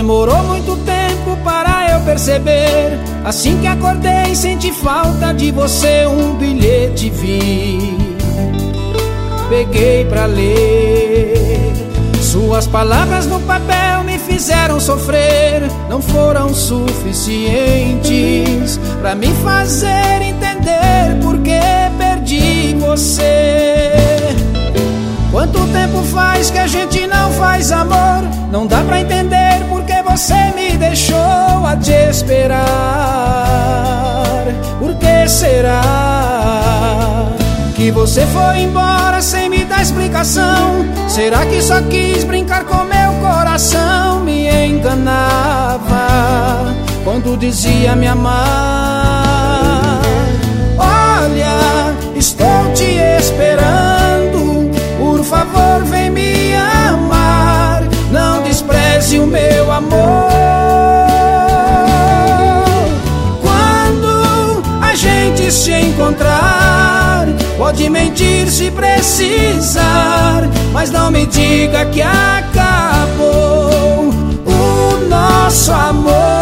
demorou muito tempo para eu perceber. Assim que acordei senti falta de você, um bilhete vi, peguei pra ler. Suas palavras no papel me fizeram sofrer, não foram suficientes pra me fazer entender por que perdi você. Quanto tempo faz que a gente não faz amor? Não dá pra entender porque você me deixou a te esperar. Por que será que você foi embora sem me dar explicação? Será que só quis brincar com meu coração? Me enganava quando dizia me amar. Olha, estou te esperando, por favor vem me amar, não despreze o meu amor. Quando a gente se encontrar, pode mentir se precisar, mas não me diga que acabou o nosso amor.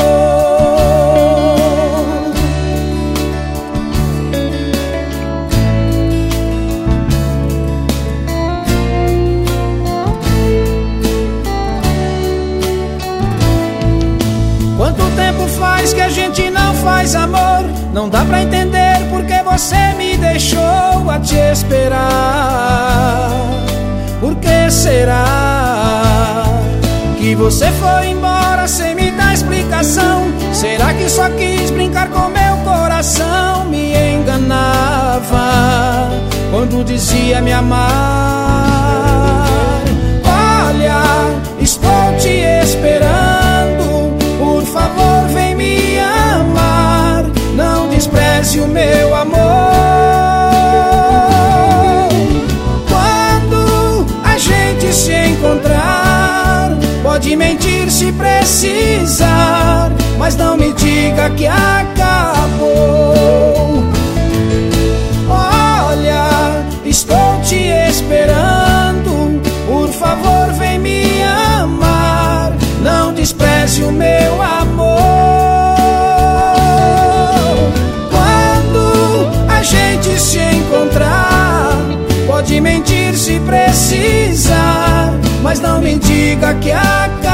Quanto tempo faz que a gente não faz amor? Não dá pra entender porque você me deixou a te esperar. Por que será que você foi embora sem me dar explicação? Será que só quis brincar com meu coração? Me enganava quando dizia me amar. Olha, estou te esperando, por favor vem me amar, não despreze o meu amor. Quando a gente se encontrar, pode mentir se precisar, mas não me diga que acabou. Olha, estou te esperando, por favor vem me amar, não despreze o meu amor. A gente se encontrar, pode mentir se precisar, mas não me diga que acabou.